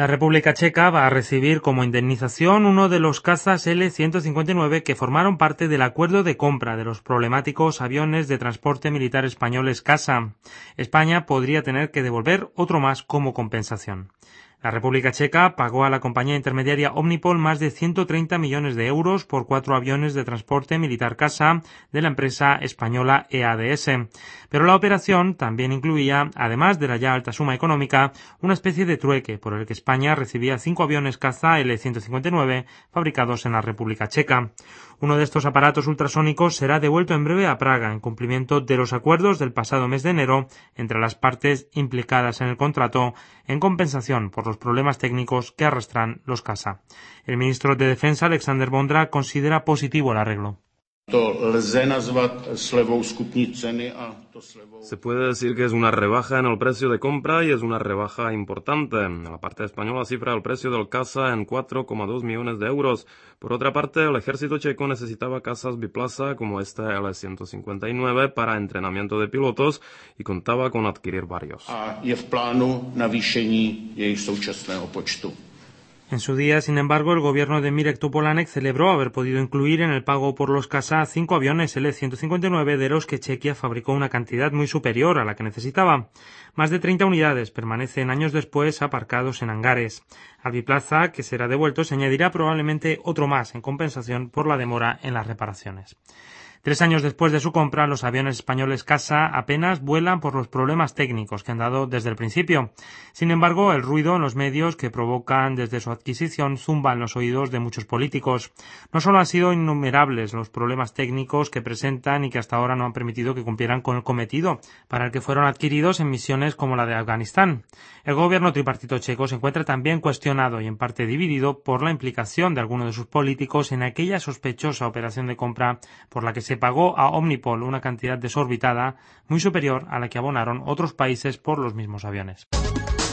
La República Checa va a recibir como indemnización uno de los cazas L-159 que formaron parte del acuerdo de compra de los problemáticos aviones de transporte militar españoles CASA. España podría tener que devolver otro más como compensación. La República Checa pagó a la compañía intermediaria Omnipol más de 130 millones de euros por 4 aviones de transporte militar CASA de la empresa española EADS. Pero la operación también incluía, además de la ya alta suma económica, una especie de trueque por el que España recibía 5 aviones caza L-159 fabricados en la República Checa. Uno de estos aparatos ultrasónicos será devuelto en breve a Praga en cumplimiento de los acuerdos del pasado mes de enero entre las partes implicadas en el contrato en compensación por los problemas técnicos que arrastran los CASA. El ministro de Defensa, Alexander Vondra, considera positivo el arreglo. Se puede decir que es una rebaja en el precio de compra y es una rebaja importante. La parte española cifra el precio del caza en 4,2 millones de euros. Por otra parte, el ejército checo necesitaba cazas biplaza como este L-159 para entrenamiento de pilotos y contaba con adquirir varios. En su día, sin embargo, el gobierno de Mirek Topolánek celebró haber podido incluir en el pago por los CASA 5 aviones L-159 de los que Chequia fabricó una cantidad muy superior a la que necesitaba. Más de 30 unidades permanecen años después aparcados en hangares. Al biplaza, que será devuelto, se añadirá probablemente otro más en compensación por la demora en las reparaciones. 3 años después de su compra, los aviones españoles CASA apenas vuelan por los problemas técnicos que han dado desde el principio. Sin embargo, el ruido en los medios que provocan desde su adquisición zumba en los oídos de muchos políticos. No solo han sido innumerables los problemas técnicos que presentan y que hasta ahora no han permitido que cumplieran con el cometido para el que fueron adquiridos en misiones como la de Afganistán. El gobierno tripartito checo se encuentra también cuestionado y en parte dividido por la implicación de algunos de sus políticos en aquella sospechosa operación de compra por la que se pagó a Omnipol una cantidad desorbitada muy superior a la que abonaron otros países por los mismos aviones.